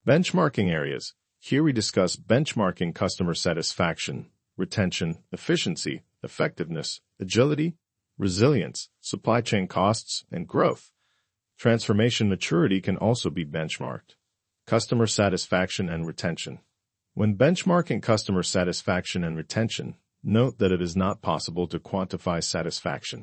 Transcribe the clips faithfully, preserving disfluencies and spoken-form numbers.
Benchmarking areas. Here we discuss benchmarking customer satisfaction, retention, efficiency, effectiveness, agility, resilience, supply chain costs, and growth. Transformation maturity can also be benchmarked. Customer satisfaction and retention. When benchmarking customer satisfaction and retention, note that it is not possible to quantify satisfaction.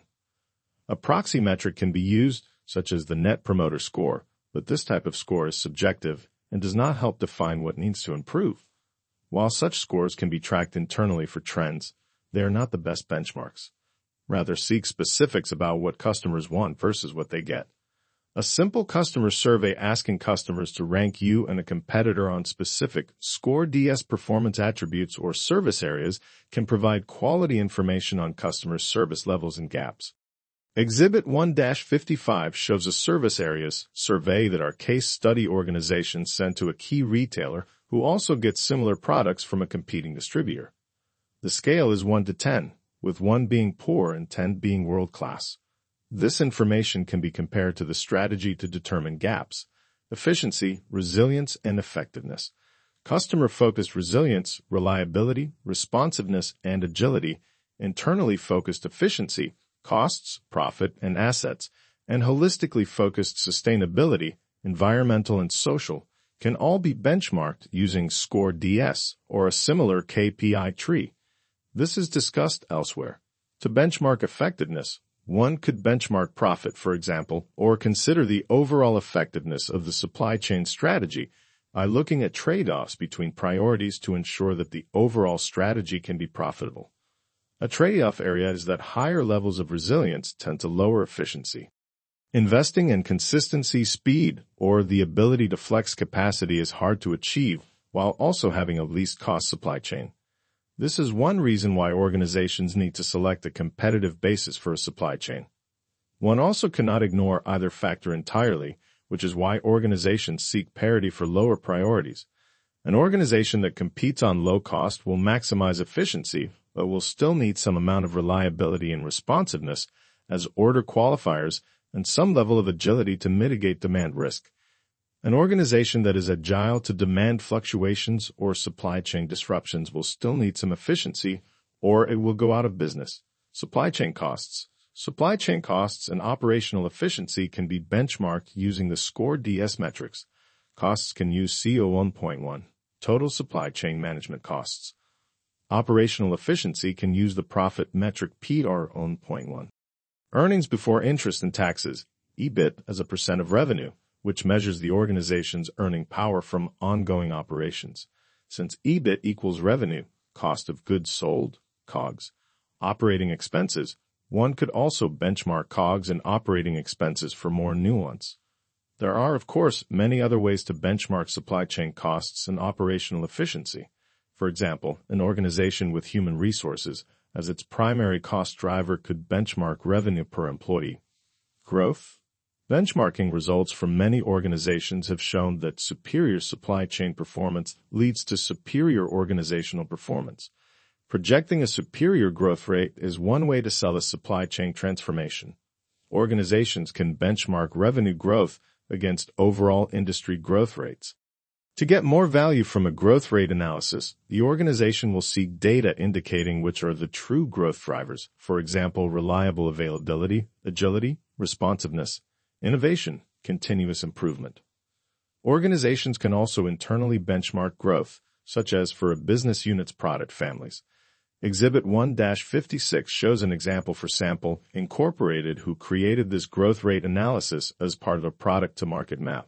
A proxy metric can be used, such as the Net Promoter Score, but this type of score is subjective and does not help define what needs to improve. While such scores can be tracked internally for trends, they are not the best benchmarks. Rather, seek specifics about what customers want versus what they get. A simple customer survey asking customers to rank you and a competitor on specific Score D S performance attributes or service areas can provide quality information on customer service levels and gaps. Exhibit one dash fifty-five shows a service areas survey that our case study organization sent to a key retailer who also gets similar products from a competing distributor. The scale is one to ten, with one being poor and ten being world-class. This information can be compared to the strategy to determine gaps: efficiency, resilience, and effectiveness. Customer-focused resilience, reliability, responsiveness, and agility, internally focused efficiency, costs, profit, and assets, and holistically focused sustainability, environmental and social, can all be benchmarked using Score D S or a similar K P I tree. This is discussed elsewhere. To benchmark effectiveness, one could benchmark profit, for example, or consider the overall effectiveness of the supply chain strategy by looking at trade-offs between priorities to ensure that the overall strategy can be profitable. A trade-off area is that higher levels of resilience tend to lower efficiency. Investing in consistency, speed, or the ability to flex capacity is hard to achieve while also having a least-cost supply chain. This is one reason why organizations need to select a competitive basis for a supply chain. One also cannot ignore either factor entirely, which is why organizations seek parity for lower priorities. An organization that competes on low cost will maximize efficiency, but will still need some amount of reliability and responsiveness as order qualifiers and some level of agility to mitigate demand risk. An organization that is agile to demand fluctuations or supply chain disruptions will still need some efficiency, or it will go out of business. Supply chain costs. Supply chain costs and operational efficiency can be benchmarked using the Score D S metrics. Costs can use C O one point one, total supply chain management costs. Operational efficiency can use the profit metric P R one point one. Earnings before interest and taxes, E B I T, as a percent of revenue, which measures the organization's earning power from ongoing operations. Since E B I T equals revenue, cost of goods sold, C O G S, operating expenses, one could also benchmark C O G S and operating expenses for more nuance. There are, of course, many other ways to benchmark supply chain costs and operational efficiency. For example, an organization with human resources as its primary cost driver could benchmark revenue per employee. Growth. Benchmarking results from many organizations have shown that superior supply chain performance leads to superior organizational performance. Projecting a superior growth rate is one way to sell a supply chain transformation. Organizations can benchmark revenue growth against overall industry growth rates. To get more value from a growth rate analysis, the organization will seek data indicating which are the true growth drivers, for example, reliable availability, agility, responsiveness, innovation, continuous improvement. Organizations can also internally benchmark growth, such as for a business unit's product families. Exhibit one dash fifty-six shows an example for Sample Incorporated, who created this growth rate analysis as part of a product-to-market map.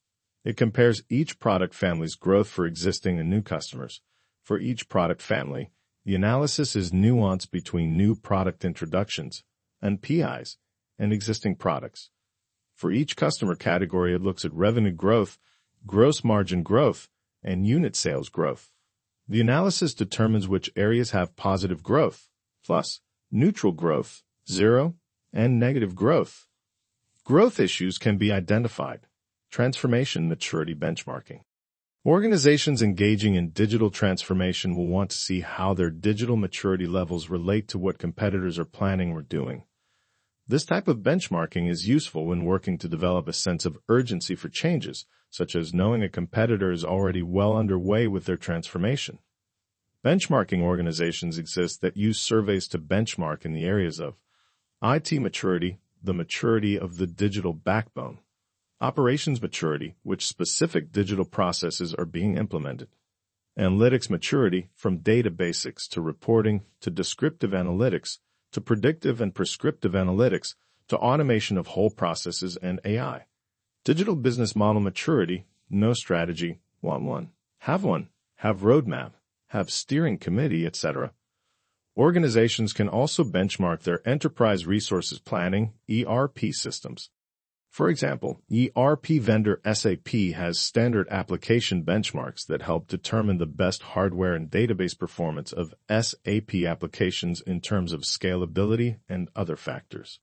It compares each product family's growth for existing and new customers. For each product family, the analysis is nuanced between new product introductions, N P Is, and existing products. For each customer category, it looks at revenue growth, gross margin growth, and unit sales growth. The analysis determines which areas have positive growth, plus, neutral growth, zero, and negative growth. Growth issues can be identified. Transformation maturity benchmarking. Organizations engaging in digital transformation will want to see how their digital maturity levels relate to what competitors are planning or doing. This type of benchmarking is useful when working to develop a sense of urgency for changes, such as knowing a competitor is already well underway with their transformation. Benchmarking organizations exist that use surveys to benchmark in the areas of I T maturity, the maturity of the digital backbone; operations maturity, which specific digital processes are being implemented; analytics maturity, from data basics to reporting to descriptive analytics to predictive and prescriptive analytics to automation of whole processes and A I; digital business model maturity, know strategy, want one, have one, have roadmap, have steering committee, et cetera. Organizations can also benchmark their enterprise resources planning E R P systems. For example, E R P vendor S A P has standard application benchmarks that help determine the best hardware and database performance of S A P applications in terms of scalability and other factors.